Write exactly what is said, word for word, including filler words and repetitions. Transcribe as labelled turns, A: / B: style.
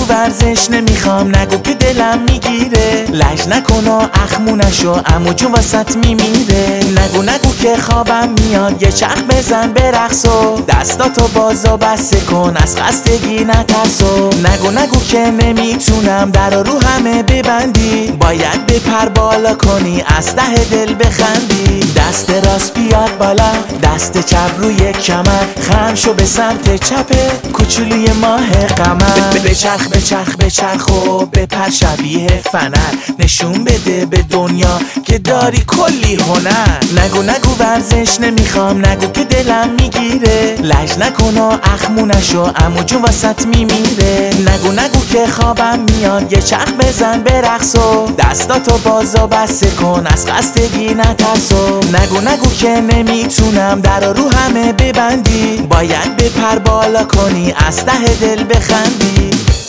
A: ورزش نمیخوام، نگو که دلم میگیره. لج نکن و اخمونشو عمو جون واسط میمیره. نگو نگو که خوابم میاد، یه چرخ بزن برقص و دستاتو بازا بسته کن، از خستگی نترسو. نگو نگو که نمیتونم در رو همه ببندی، باید بپر بالا کنی از ته دل بخندی. دست راست بیاد بالا، دست چپ روی کمر، خم شو به سمت چپ کوچولوی ماه قمر. بچرخ بچرخ بچرخ و بپر شبیه فنر، نشون بده به دنیا که داری کلی هنر. نگو نگو ورزش نمیخوام، نگو که دلم میگیره. لج نکن و اخمونشو عمو جون واسط میمیره. نگو نگو که خوابم میاد، یه چرخ بزن برقص و دستاتو بازا بسته کن، از خستگی نترسو. نگو نگو که نمیتونم در رو همه ببندی، باید بپر بالا کنی از ته دل بخندی.